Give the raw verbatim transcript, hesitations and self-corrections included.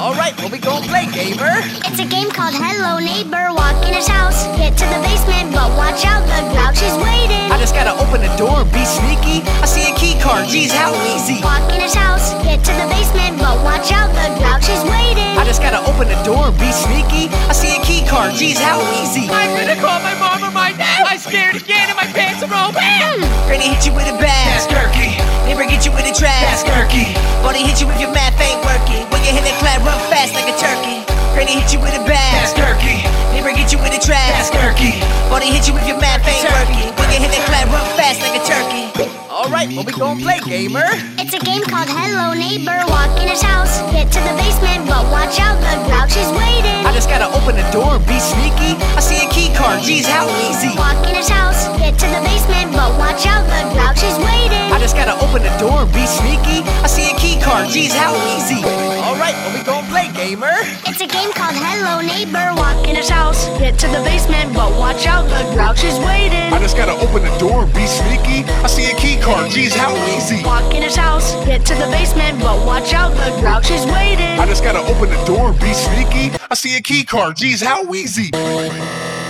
Alright, what we gonna play, gamer? It's a game called Hello Neighbor. Walk in his house, get to the basement, but watch out, the grouch is waiting. I just gotta open the door and be sneaky. I see a key card, geez, how easy. Walk in his house, get to the basement, but watch out, the grouch is waiting. I just gotta open the door and be sneaky. I see a key card, geez, how easy. I'm gonna call my mom or my dad. I'm scared again and my pants are all bad. Granny hit you with a bat. That's Gurky. Neighbor get you with a trap. That's Gurky. Buddy hit you if your math ain't working. When you hit the clap, run fast like a turkey. Granny hit you with a bat. That's Gurky. Neighbor get you with a trap. That's Gurky. Buddy hit you if your math ain't working. When you hit the clap, run fast like a turkey. Alright, what we gonna play, gamer? It's a game called Hello Neighbor. Walk in his house, get to the basement, but watch out, the grouch is waiting. I just gotta open the door and be sneaky. I see a key card, geez, how easy. Walk in his house, get to the basement, but watch out, the grouch is waiting. I just gotta open the door and be sneaky. I see a key card, geez, how easy. Alright, what we gonna play, gamer? It's a game called Hello Neighbor. Walk in his house, get to the basement, but watch out, the grouch is waiting. I just gotta open the door and be sneaky. I see a key card, geez, how easy. Walk in his house, get to the basement, but watch out, the grouch is waiting. I just gotta open the door and be sneaky. I see a key card, geez, how easy.